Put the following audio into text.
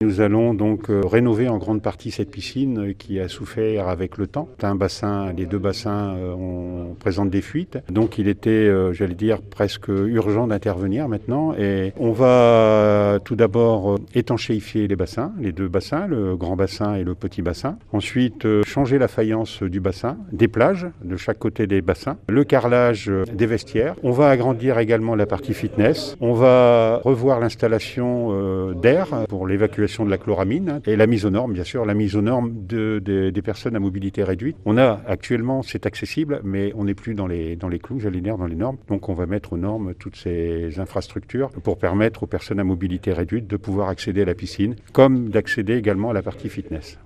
Nous allons donc rénover en grande partie cette piscine qui a souffert avec le temps. Les deux bassins présentent des fuites, donc il était, presque urgent d'intervenir maintenant. Et on va tout d'abord étanchéifier les deux bassins, le grand bassin et le petit bassin. Ensuite, changer la faïence du bassin, des plages de chaque côté des bassins, le carrelage des vestiaires. On va agrandir également la partie fitness. On va revoir l'installation d'air pour l'évacuation de la chloramine et la mise aux normes, bien sûr, la mise aux normes des personnes à mobilité réduite. On a actuellement, c'est accessible, mais on n'est plus dans les clous, dans les normes. Donc on va mettre aux normes toutes ces infrastructures pour permettre aux personnes à mobilité réduite de pouvoir accéder à la piscine, comme d'accéder également à la partie fitness.